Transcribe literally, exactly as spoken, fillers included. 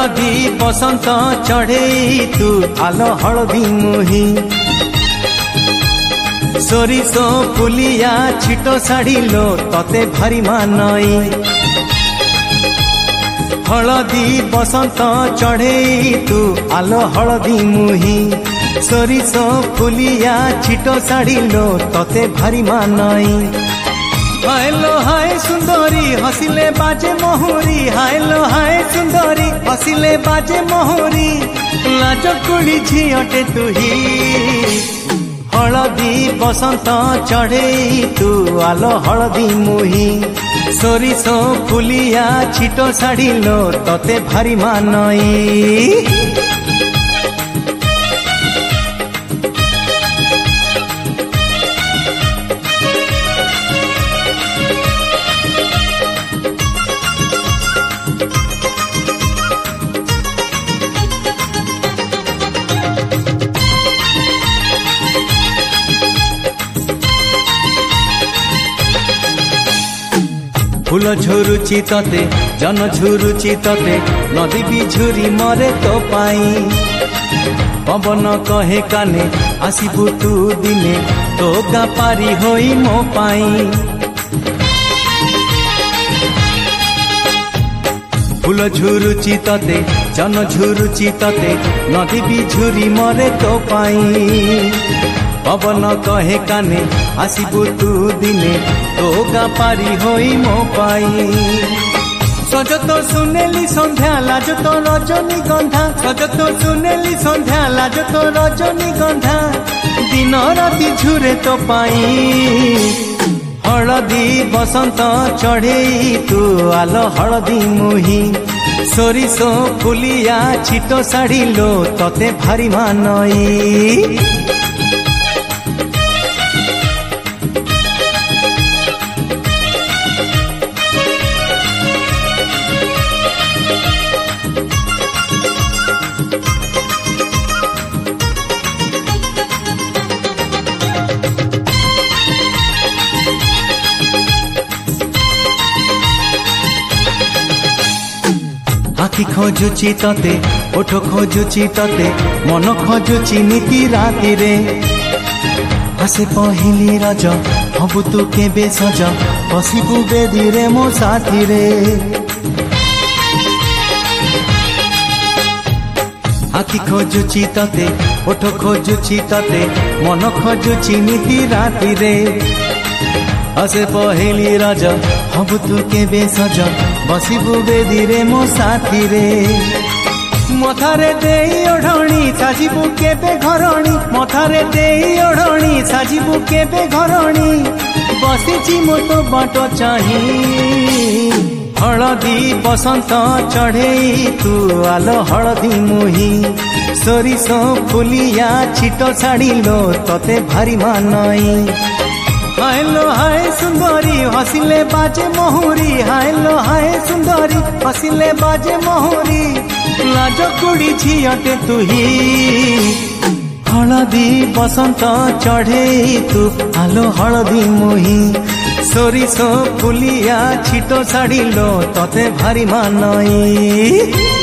हलदी बसंत चढ़े तू आलो हलदी मुही सोरिषो फुलिया छिटो साड़ी लो तते भारी मानई हलदी बसंत चढ़े तू आलो हलदी मुही सोरिषो फुलिया छिटो साड़ी लो तते भारी मानई हाय लो हाय सुंदरी हसिले बाजे मोहरी हाय लो हाय सुंदरी हसिले बाजे मोहरी लाज कुड़ी झियटे तुही हलदी बसंत चढ़े तू आलो हलदी मुही सोरिषो फुलिया छिटो साड़ी लो तते भारी मानई फूल झुरुची तते जन झुरुची तते नदी भी झुरी मरे तो पाई पवन कहे काने आसिबु तू दिने तो गा पारी होई मो पाई फूल झुरुची तते जन झुरुची तते नदी भी झुरी मरे तो पाई पवन कहे काने आसिबु तू दिने तो गा पारी होई मो पाई सज तो सुनेली संध्या लाज तो रजनी गंधा सज तो सुनेली संध्या लाज तो रजनी गंधा दिन राति झुरे तो पाई हलदी बसंत चढ़े तू आलो हलदी मुही सोरिषो फुलिया छिटो साड़ी लो तते भारी मानई आखि खोजुची तते ओठ खोजुची तते मन खोजुची नीति राति रे आसे पहिली रज हबु तू केबे सज बसिबु बेदी रे मो साथी रे आखि खोजुची तते ओठ खोजुची तते मन खोजुची नीति राति रे आसे पहिली रज हबु तू केबे सज बसिबु बेदी रे मो साथी रे मथारे देई ओढ़णी साजिबु केबे घरणी मथारे देई ओढ़णी साजिबु केबे घरणी बसिची मो तो बाट चाही हलदी बसंत चढ़े तू आलो हलदी मुही सोरिषो फुलिया छिटो साड़ी लो तते भारी मानई हाय लो हाय सुंदरी हसिले बाजे मोहरी हाय लो हाय सुंदरी हसिले बाजे मोहरी लाज कुड़ी झियटे तुही हलदी बसंत चढ़े तू आलो हलदी मुही सोरिषो फुलिया छिटो साड़ी लो तते भारी मानई।